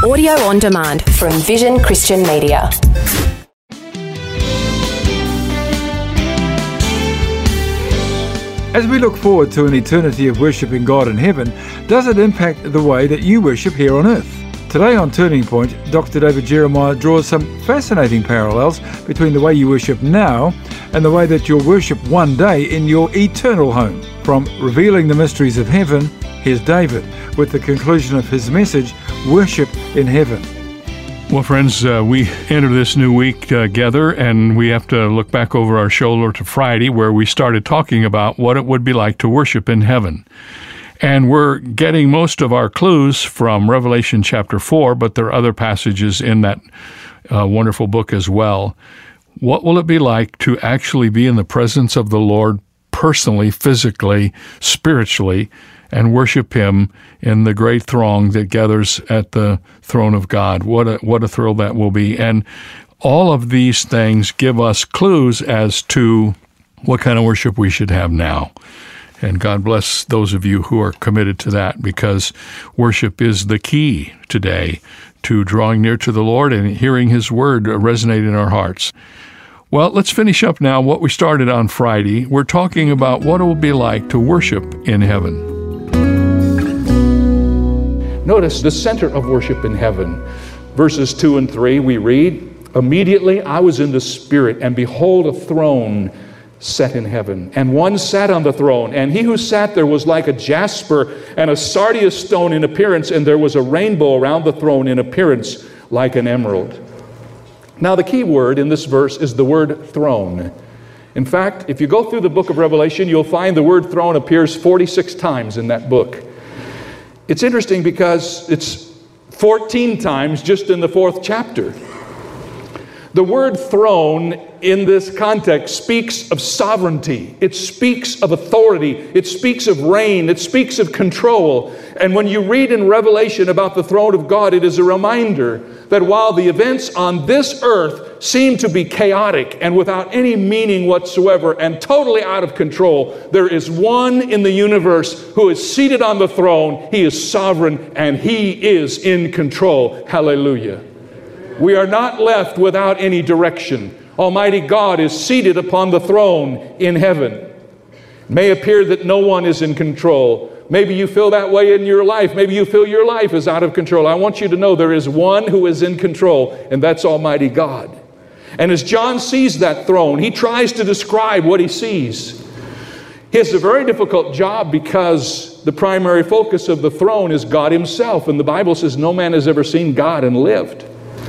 Audio on demand from Vision Christian Media. As we look forward to an eternity of worshiping God in heaven, does it impact the way that you worship here on earth? Today on Turning Point, Dr. David Jeremiah draws some fascinating parallels between the way you worship now and the way that you'll worship one day in your eternal home. From Revealing the Mysteries of Heaven, here's David with the conclusion of his message, Worship in Heaven. Well, friends, we enter this new week together, and we have to look back over our shoulder to Friday, where we started talking about what it would be like to worship in heaven. And we're getting most of our clues from Revelation chapter 4, but there are other passages in that wonderful book as well. What will it be like to actually be in the presence of the Lord personally, physically, spiritually, and worship Him in the great throng that gathers at the throne of God? What a thrill that will be. And all of these things give us clues as to what kind of worship we should have now. And God bless those of you who are committed to that, because worship is the key today to drawing near to the Lord and hearing His word resonate in our hearts. Well, let's finish up now what we started on Friday. We're talking about what it will be like to worship in heaven. Notice the center of worship in heaven. Verses 2 and 3, we read, "Immediately I was in the Spirit, and behold, a throne set in heaven, and one sat on the throne, and he who sat there was like a jasper and a sardius stone in appearance, and there was a rainbow around the throne in appearance like an emerald." Now the key word in this verse is the word throne. In fact, if you go through the book of Revelation, you'll find the word throne appears 46 times in that book. It's interesting because it's 14 times just in the 4th chapter. The word throne in this context speaks of sovereignty. It speaks of authority. It speaks of reign. It speaks of control. And when you read in Revelation about the throne of God, it is a reminder that while the events on this earth seem to be chaotic and without any meaning whatsoever and totally out of control, there is one in the universe who is seated on the throne. He is sovereign and He is in control. Hallelujah. We are not left without any direction. Almighty God is seated upon the throne in heaven. It may appear that no one is in control. Maybe you feel that way in your life. Maybe you feel your life is out of control. I want you to know there is one who is in control, and that's Almighty God. And as John sees that throne, he tries to describe what he sees. He has a very difficult job because the primary focus of the throne is God Himself. And the Bible says no man has ever seen God and lived.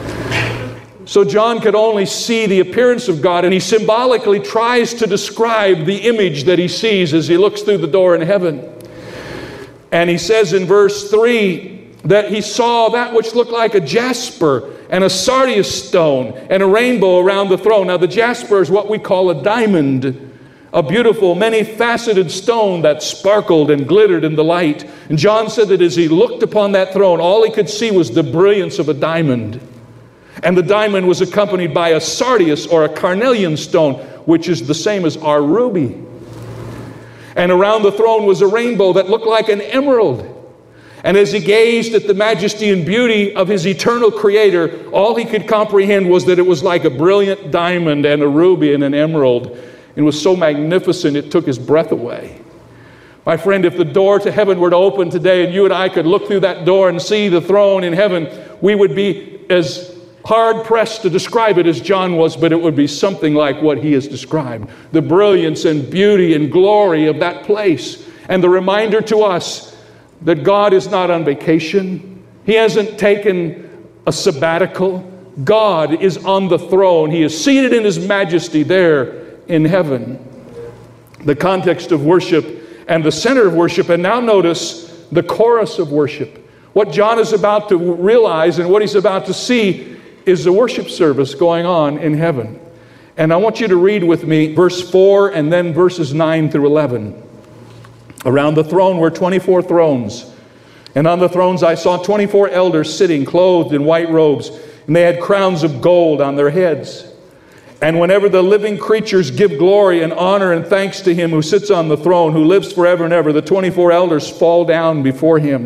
So John could only see the appearance of God, and he symbolically tries to describe the image that he sees as he looks through the door in heaven. And he says in verse 3 that he saw that which looked like a jasper and a sardius stone and a rainbow around the throne. Now the jasper is what we call a diamond, a beautiful, many-faceted stone that sparkled and glittered in the light. And John said that as he looked upon that throne, all he could see was the brilliance of a diamond. And the diamond was accompanied by a sardius or a carnelian stone, which is the same as our ruby. And around the throne was a rainbow that looked like an emerald. And as he gazed at the majesty and beauty of his eternal Creator, all he could comprehend was that it was like a brilliant diamond and a ruby and an emerald. It was so magnificent it took his breath away. My friend, if the door to heaven were to open today and you and I could look through that door and see the throne in heaven, we would be as hard-pressed to describe it as John was, but it would be something like what he has described. The brilliance and beauty and glory of that place. And the reminder to us that God is not on vacation. He hasn't taken a sabbatical. God is on the throne. He is seated in His majesty there in heaven. The context of worship and the center of worship. And now notice the chorus of worship. What John is about to realize and what he's about to see is the worship service going on in heaven. And I want you to read with me verse 4 and then verses 9 through 11. Around the throne were 24 thrones. And on the thrones I saw 24 elders sitting, clothed in white robes, and they had crowns of gold on their heads. And whenever the living creatures give glory and honor and thanks to Him who sits on the throne, who lives forever and ever, the 24 elders fall down before Him,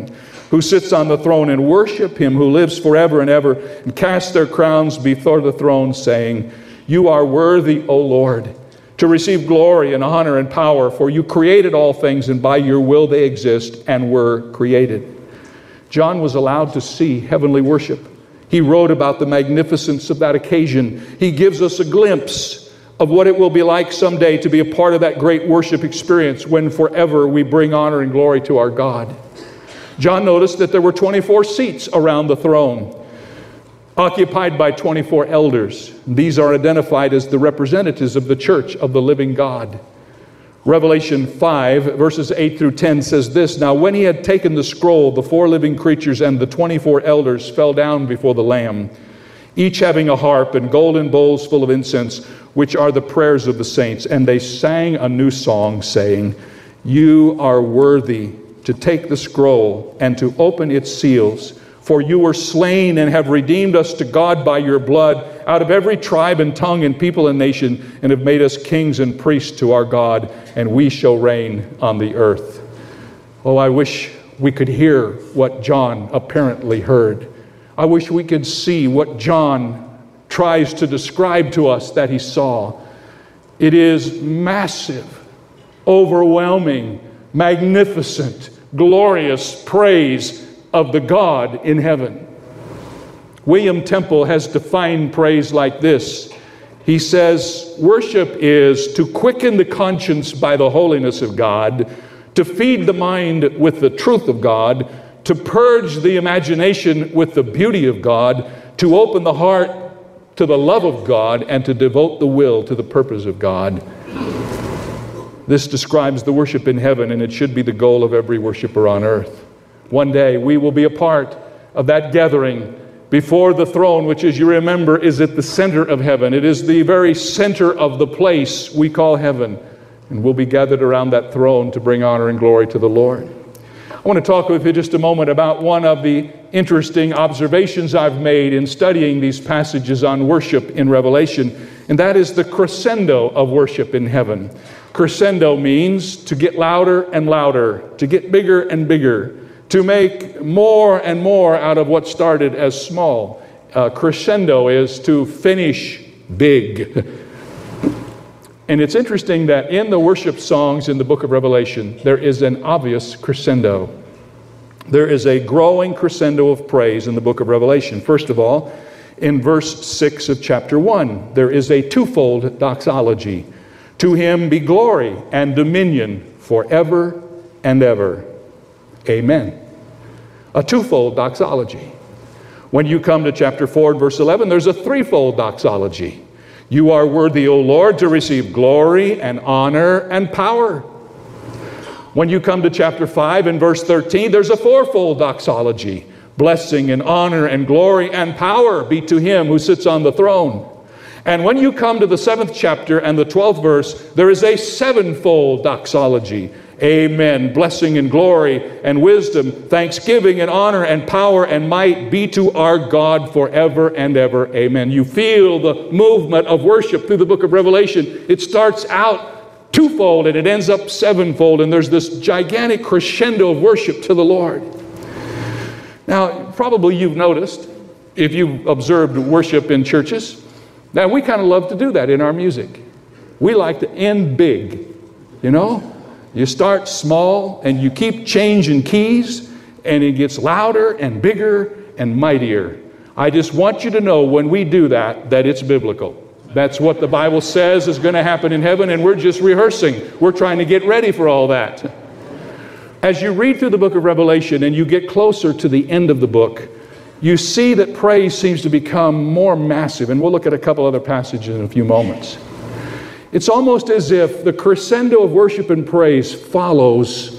who sits on the throne, and worship him who lives forever and ever, and cast their crowns before the throne, saying, You are worthy, O Lord, to receive glory and honor and power, for you created all things, and by your will they exist and were created. John was allowed to see heavenly worship. He wrote about the magnificence of that occasion. He gives us a glimpse of what it will be like someday to be a part of that great worship experience when forever we bring honor and glory to our God. John noticed that there were 24 seats around the throne, occupied by 24 elders. These are identified as the representatives of the church of the living God. Revelation 5, verses 8 through 10 says this, Now when he had taken the scroll, the 4 living creatures and the 24 elders fell down before the Lamb, each having a harp and golden bowls full of incense, which are the prayers of the saints. And they sang a new song, saying, You are worthy to take the scroll and to open its seals, for you were slain and have redeemed us to God by your blood out of every tribe and tongue and people and nation, and have made us kings and priests to our God, and we shall reign on the earth. Oh, I wish we could hear what John apparently heard. I wish we could see what John tries to describe to us that he saw. It is massive, overwhelming, magnificent, glorious praise of the God in heaven. William Temple has defined praise like this. He says, worship is to quicken the conscience by the holiness of God, to feed the mind with the truth of God, to purge the imagination with the beauty of God, to open the heart to the love of God, and to devote the will to the purpose of God. This describes the worship in heaven, and it should be the goal of every worshiper on earth. One day we will be a part of that gathering before the throne, which, as you remember, is at the center of heaven. It is the very center of the place we call heaven. And we'll be gathered around that throne to bring honor and glory to the Lord. I want to talk with you just a moment about one of the interesting observations I've made in studying these passages on worship in Revelation, and that is the crescendo of worship in heaven. Crescendo means to get louder and louder, to get bigger and bigger, to make more and more out of what started as small. Crescendo is to finish big. And it's interesting that in the worship songs in the book of Revelation, there is an obvious crescendo. There is a growing crescendo of praise in the book of Revelation. First of all, in verse 6 of chapter 1, there is a twofold doxology. To him be glory and dominion forever and ever. Amen. A twofold doxology. When you come to chapter 4, verse 11, there's a threefold doxology. You are worthy, O Lord, to receive glory and honor and power. When you come to chapter 5 and verse 13, there's a fourfold doxology. Blessing and honor and glory and power be to him who sits on the throne. And when you come to the 7th chapter and the 12th verse, there is a sevenfold doxology. Amen. Blessing and glory and wisdom, thanksgiving and honor and power and might be to our God forever and ever. Amen. You feel the movement of worship through the book of Revelation. It starts out twofold and it ends up sevenfold, and there's this gigantic crescendo of worship to the Lord. Now, probably you've noticed, if you've observed worship in churches, that we kind of love to do that in our music. We like to end big, you know? You start small and you keep changing keys, and it gets louder and bigger and mightier. I just want you to know when we do that, that it's biblical. That's what the Bible says is going to happen in heaven, and we're just rehearsing. We're trying to get ready for all that. As you read through the book of Revelation and you get closer to the end of the book, you see that praise seems to become more massive, and we'll look at a couple other passages in a few moments. It's almost as if the crescendo of worship and praise follows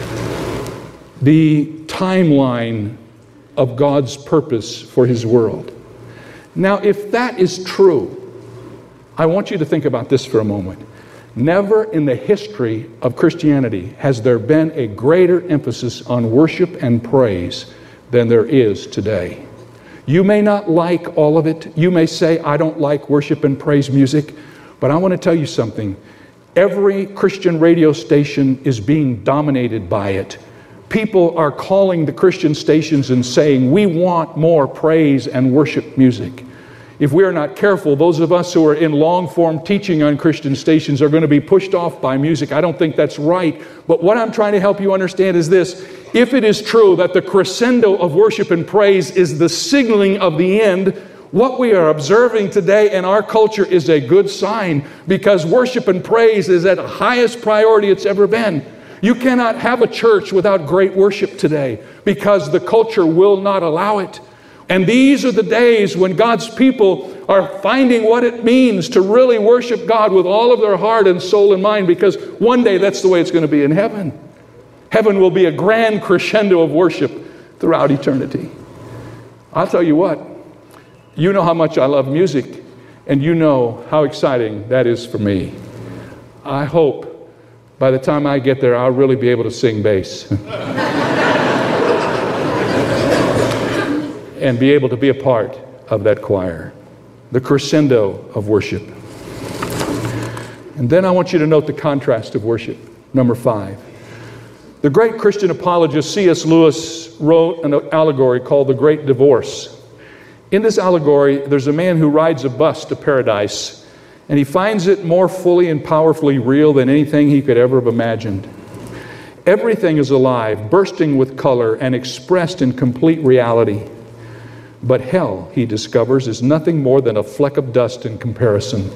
the timeline of God's purpose for His world. Now, if that is true, I want you to think about this for a moment. Never in the history of Christianity has there been a greater emphasis on worship and praise than there is today. You may not like all of it. You may say, I don't like worship and praise music. But I want to tell you something. Every Christian radio station is being dominated by it. people are calling the Christian stations and saying, we want more praise and worship music. If we are not careful, those of us who are in long-form teaching on Christian stations are going to be pushed off by music. I don't think that's right. But what I'm trying to help you understand is this. If it is true that the crescendo of worship and praise is the signaling of the end, what we are observing today in our culture is a good sign, because worship and praise is at the highest priority it's ever been. You cannot have a church without great worship today, because the culture will not allow it. And these are the days when God's people are finding what it means to really worship God with all of their heart and soul and mind, because one day that's the way it's going to be in heaven. Heaven will be a grand crescendo of worship throughout eternity. I'll tell you what, you know how much I love music, and you know how exciting that is for me. I hope by the time I get there, I'll really be able to sing bass. And be able to be a part of that choir. The crescendo of worship. And then I want you to note the contrast of worship. Number 5. The great Christian apologist C.S. Lewis wrote an allegory called The Great Divorce. In this allegory, there's a man who rides a bus to paradise, and he finds it more fully and powerfully real than anything he could ever have imagined. Everything is alive, bursting with color, and expressed in complete reality. But hell, he discovers, is nothing more than a fleck of dust in comparison.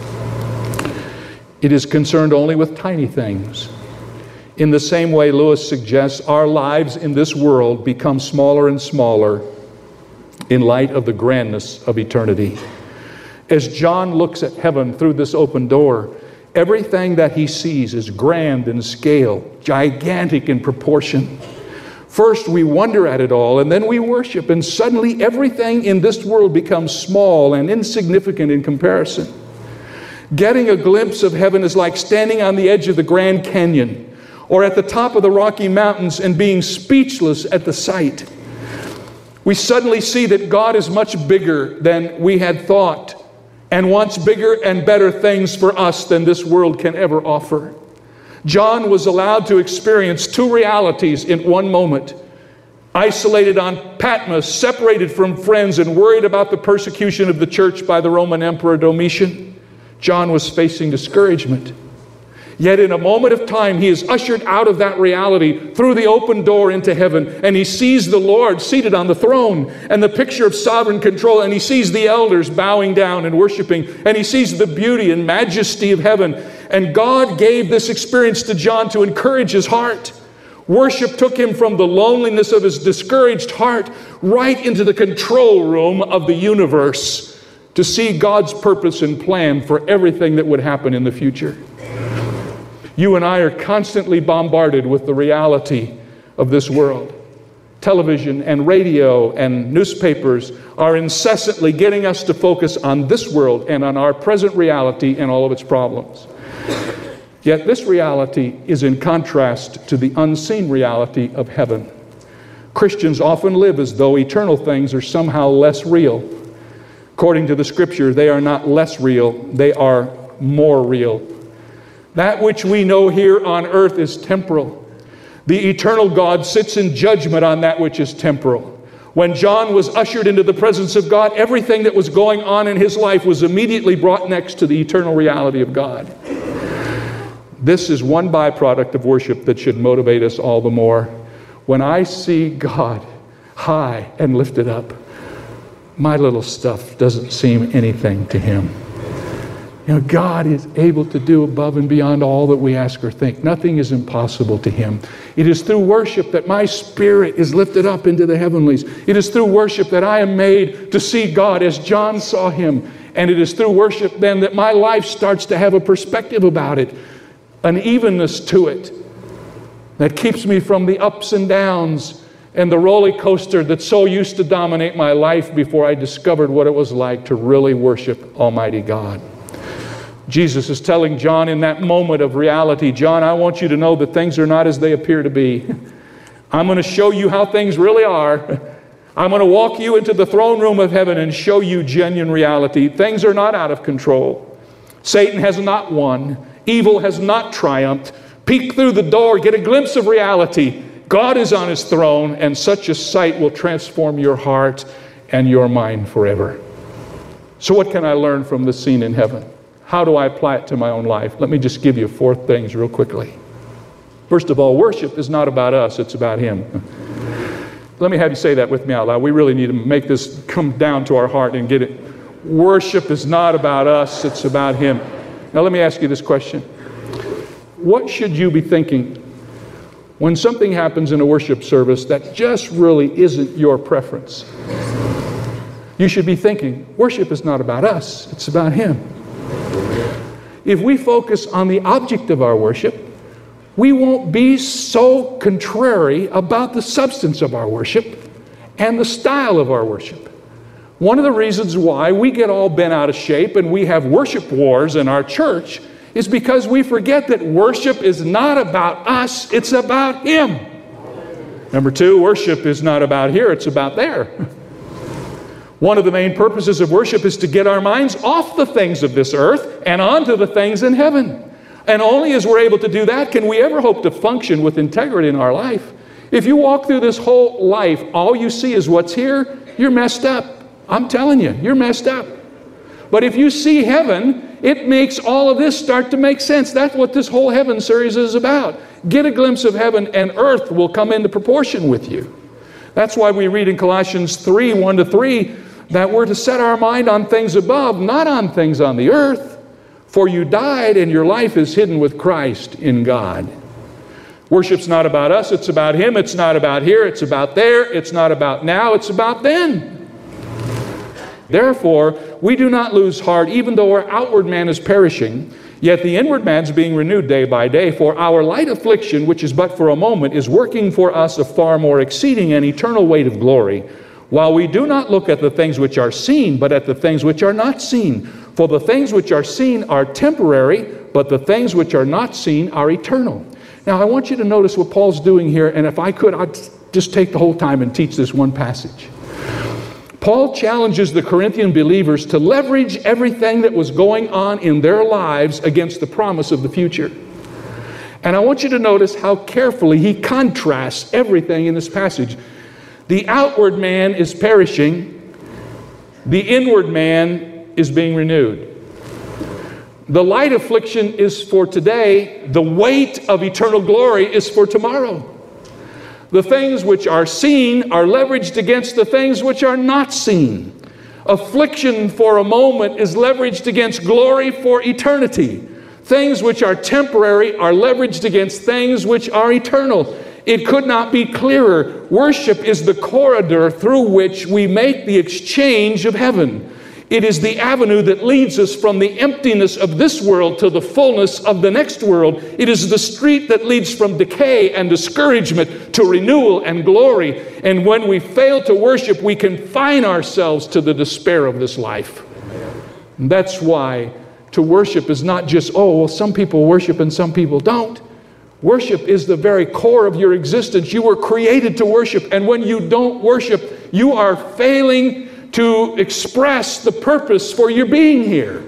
It is concerned only with tiny things. In the same way, Lewis suggests, our lives in this world become smaller and smaller in light of the grandness of eternity. As John looks at heaven through this open door, everything that he sees is grand in scale, gigantic in proportion. First, we wonder at it all, and then we worship, and suddenly everything in this world becomes small and insignificant in comparison. Getting a glimpse of heaven is like standing on the edge of the Grand Canyon or at the top of the Rocky Mountains and being speechless at the sight. We suddenly see that God is much bigger than we had thought and wants bigger and better things for us than this world can ever offer. John was allowed to experience two realities in one moment. Isolated on Patmos, separated from friends, and worried about the persecution of the church by the Roman Emperor Domitian, John was facing discouragement. Yet in a moment of time, he is ushered out of that reality through the open door into heaven, and he sees the Lord seated on the throne and the picture of sovereign control, and he sees the elders bowing down and worshiping, and he sees the beauty and majesty of heaven. And God gave this experience to John to encourage his heart. Worship took him from the loneliness of his discouraged heart right into the control room of the universe to see God's purpose and plan for everything that would happen in the future. You and I are constantly bombarded with the reality of this world. Television and radio and newspapers are incessantly getting us to focus on this world and on our present reality and all of its problems. Yet this reality is in contrast to the unseen reality of heaven. Christians often live as though eternal things are somehow less real. According to the Scripture, they are not less real, they are more real. That which we know here on earth is temporal. The eternal God sits in judgment on that which is temporal. When John was ushered into the presence of God, everything that was going on in his life was immediately brought next to the eternal reality of God. This is one byproduct of worship that should motivate us all the more. When I see God high and lifted up, my little stuff doesn't seem anything to him. You know, God is able to do above and beyond all that we ask or think. Nothing is impossible to him. It is through worship that my spirit is lifted up into the heavenlies. It is through worship that I am made to see God as John saw him. And it is through worship then that my life starts to have a perspective about it, an evenness to it that keeps me from the ups and downs and the roller coaster that so used to dominate my life before I discovered what it was like to really worship Almighty God. Jesus is telling John in that moment of reality, John, I want you to know that things are not as they appear to be. I'm going to show you how things really are. I'm going to walk you into the throne room of heaven and show you genuine reality. Things are not out of control. Satan has not won. Evil has not triumphed. Peek through the door, get a glimpse of reality, God is on his throne, and such a sight will transform your heart and your mind forever. So what can I learn from the scene in heaven? How do I apply it to my own life? Let me just give you 4 things real quickly. First of all, worship is not about us, it's about him. Let me have you say that with me out loud. We really need to make this come down to our heart and get it. Worship is not about us, it's about him. Now let me ask you this question. What should you be thinking when something happens in a worship service that just really isn't your preference? You should be thinking, worship is not about us, it's about him. If we focus on the object of our worship, we won't be so contrary about the substance of our worship and the style of our worship. One of the reasons why we get all bent out of shape and we have worship wars in our church is because we forget that worship is not about us, it's about him. Number 2, worship is not about here, it's about there. One of the main purposes of worship is to get our minds off the things of this earth and onto the things in heaven. And only as we're able to do that can we ever hope to function with integrity in our life. If you walk through this whole life, all you see is what's here, you're messed up. I'm telling you, you're messed up. But if you see heaven, it makes all of this start to make sense. That's what this whole heaven series is about. Get a glimpse of heaven and earth will come into proportion with you. That's why we read in Colossians 3, 1-3, that we're to set our mind on things above, not on things on the earth. For you died and your life is hidden with Christ in God. Worship's not about us, it's about him. It's not about here, it's about there. It's not about now, it's about then. Therefore, we do not lose heart, even though our outward man is perishing, yet the inward man's being renewed day by day. For our light affliction, which is but for a moment, is working for us a far more exceeding and eternal weight of glory, while we do not look at the things which are seen, but at the things which are not seen. For the things which are seen are temporary, but the things which are not seen are eternal. Now, I want you to notice what Paul's doing here, and if I could, I'd just take the whole time and teach this one passage. Paul challenges the Corinthian believers to leverage everything that was going on in their lives against the promise of the future. And I want you to notice how carefully he contrasts everything in this passage. The outward man is perishing. The inward man is being renewed. The light affliction is for today. The weight of eternal glory is for tomorrow. The things which are seen are leveraged against the things which are not seen. Affliction for a moment is leveraged against glory for eternity. Things which are temporary are leveraged against things which are eternal. It could not be clearer. Worship is the corridor through which we make the exchange of heaven. It is the avenue that leads us from the emptiness of this world to the fullness of the next world. It is the street that leads from decay and discouragement to renewal and glory. And when we fail to worship, we confine ourselves to the despair of this life. And that's why to worship is not just, oh, well, some people worship and some people don't. Worship is the very core of your existence. You were created to worship. And when you don't worship, you are failing to express the purpose for your being here.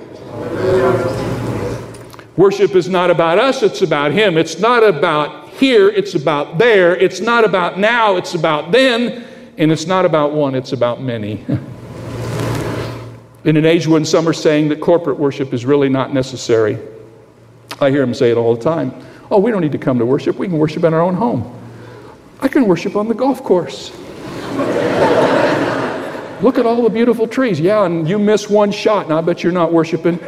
Worship is not about us, it's about him. It's not about here, it's about there. It's not about now, it's about then. And it's not about one, it's about many. In an age when some are saying that corporate worship is really not necessary, I hear them say it all the time. Oh, we don't need to come to worship. We can worship in our own home. I can worship on the golf course. Look at all the beautiful trees. Yeah, and you miss one shot, and I bet you're not worshiping.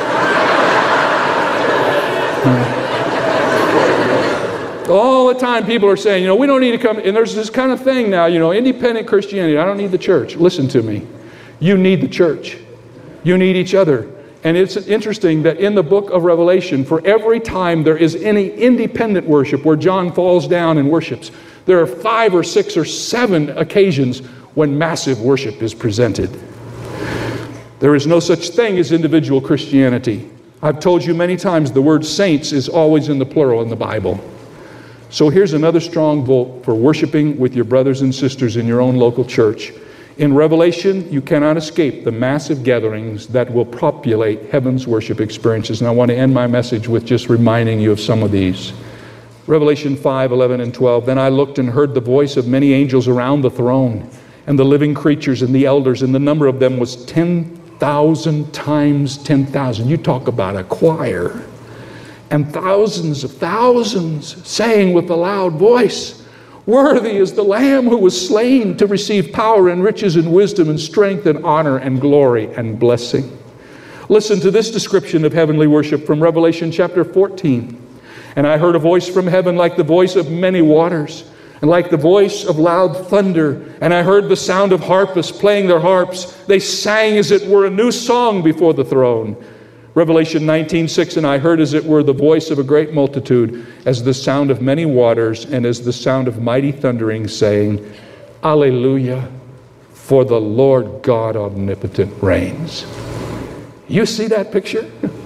All the time people are saying, we don't need to come. And there's this kind of thing now, independent Christianity. I don't need the church. Listen to me. You need the church. You need each other. And it's interesting that in the book of Revelation, for every time there is any independent worship where John falls down and worships, there are 5 or 6 or 7 occasions when massive worship is presented. There is no such thing as individual Christianity. I've told you many times the word saints is always in the plural in the Bible. So here's another strong vote for worshiping with your brothers and sisters in your own local church. In Revelation, you cannot escape the massive gatherings that will populate heaven's worship experiences. And I want to end my message with just reminding you of some of these. Revelation 5:11 and 12. Then I looked and heard the voice of many angels around the throne, and the living creatures and the elders, and the number of them was 10,000 times 10,000. You talk about a choir. And thousands of thousands saying with a loud voice, worthy is the Lamb who was slain to receive power and riches and wisdom and strength and honor and glory and blessing. Listen to this description of heavenly worship from Revelation chapter 14. And I heard a voice from heaven like the voice of many waters, and like the voice of loud thunder. And I heard the sound of harpists playing their harps. They sang as it were a new song before the throne. Revelation 19:6, and I heard as it were the voice of a great multitude, as the sound of many waters, and as the sound of mighty thundering, saying, Alleluia, for the Lord God omnipotent reigns. You see that picture?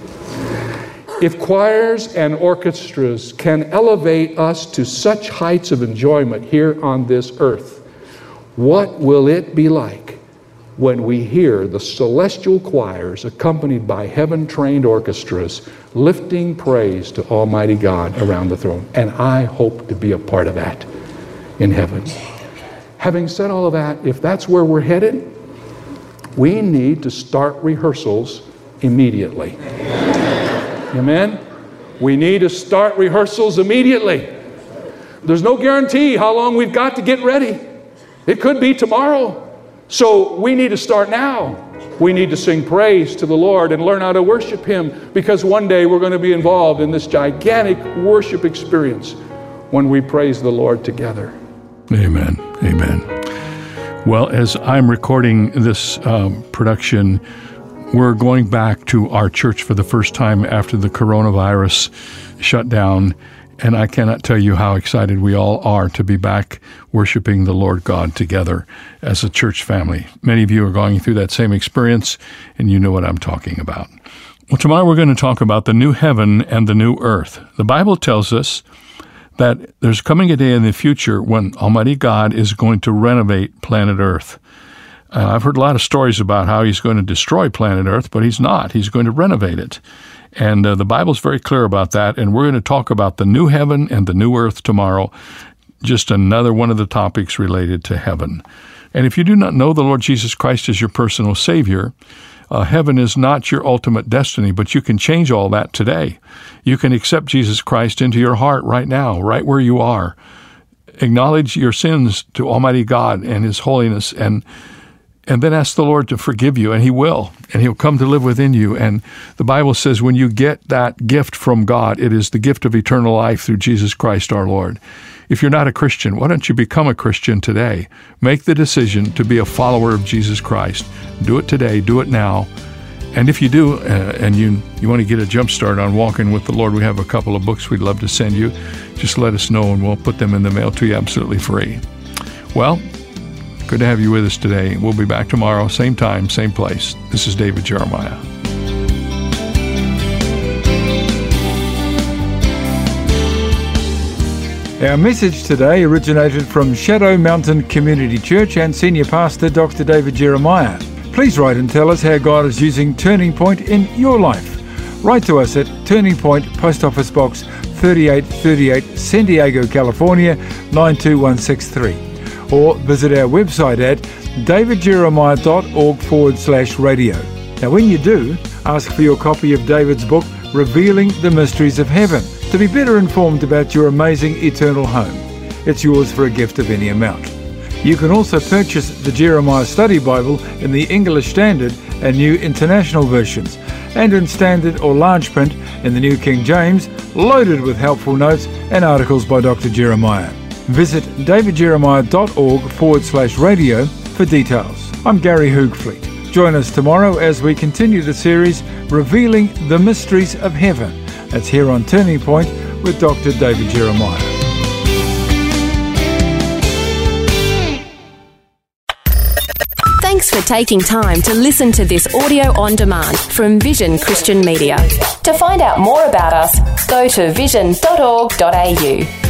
If choirs and orchestras can elevate us to such heights of enjoyment here on this earth, what will it be like when we hear the celestial choirs accompanied by heaven-trained orchestras lifting praise to Almighty God around the throne? And I hope to be a part of that in heaven. Having said all of that, if that's where we're headed, we need to start rehearsals immediately. Amen? We need to start rehearsals immediately. There's no guarantee how long we've got to get ready. It could be tomorrow. So we need to start now. We need to sing praise to the Lord and learn how to worship Him, because one day we're going to be involved in this gigantic worship experience when we praise the Lord together. Amen. Amen. Well, as I'm recording this production, we're going back to our church for the first time after the coronavirus shutdown, and I cannot tell you how excited we all are to be back worshiping the Lord God together as a church family. Many of you are going through that same experience, and you know what I'm talking about. Well, tomorrow we're going to talk about the new heaven and the new earth. The Bible tells us that there's coming a day in the future when Almighty God is going to renovate planet Earth. I've heard a lot of stories about how He's going to destroy planet Earth, but He's not. He's going to renovate it. And the Bible's very clear about that, and we're going to talk about the new heaven and the new earth tomorrow, just another one of the topics related to heaven. And if you do not know the Lord Jesus Christ as your personal Savior, heaven is not your ultimate destiny, but you can change all that today. You can accept Jesus Christ into your heart right now, right where you are. Acknowledge your sins to Almighty God and His holiness, and then ask the Lord to forgive you, and He will, and He'll come to live within you. And the Bible says when you get that gift from God, it is the gift of eternal life through Jesus Christ our Lord. If you're not a Christian, why don't you become a Christian today? Make the decision to be a follower of Jesus Christ. Do it today. Do it now. And if you do, and you want to get a jump start on walking with the Lord, we have a couple of books we'd love to send you. Just let us know, and we'll put them in the mail to you absolutely free. Well, good to have you with us today. We'll be back tomorrow, same time, same place. This is David Jeremiah. Our message today originated from Shadow Mountain Community Church and Senior Pastor Dr. David Jeremiah. Please write and tell us how God is using Turning Point in your life. Write to us at Turning Point, Post Office Box 3838, San Diego, California 92163. Or visit our website at davidjeremiah.org/radio. Now when you do, ask for your copy of David's book, Revealing the Mysteries of Heaven, to be better informed about your amazing eternal home. It's yours for a gift of any amount. You can also purchase the Jeremiah Study Bible in the English Standard and New International versions, and in Standard or Large Print in the New King James, loaded with helpful notes and articles by Dr. Jeremiah. Visit davidjeremiah.org/radio for details. I'm Gary Hoogfleet. Join us tomorrow as we continue the series Revealing the Mysteries of Heaven. That's here on Turning Point with Dr. David Jeremiah. Thanks for taking time to listen to this audio on demand from Vision Christian Media. To find out more about us, go to vision.org.au.